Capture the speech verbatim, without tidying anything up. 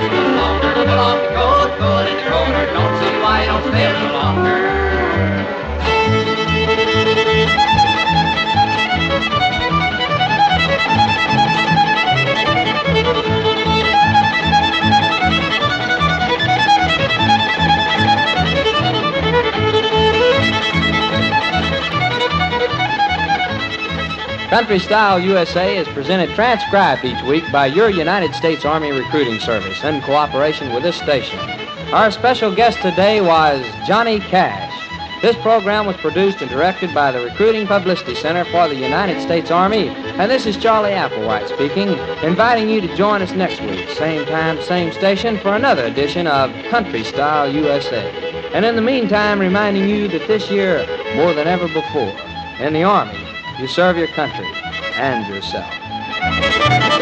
longer, move along the coat, coat in the corner. Don't see why you don't stay a little longer. Country Style U S A is presented transcribed each week by your United States Army Recruiting Service in cooperation with this station. Our special guest today was Johnny Cash. This program was produced and directed by the Recruiting Publicity Center for the United States Army, and this is Charlie Applewhite speaking, inviting you to join us next week, same time, same station, for another edition of Country Style U S A. And in the meantime, reminding you that this year, more than ever before, in the Army, you serve your country and yourself.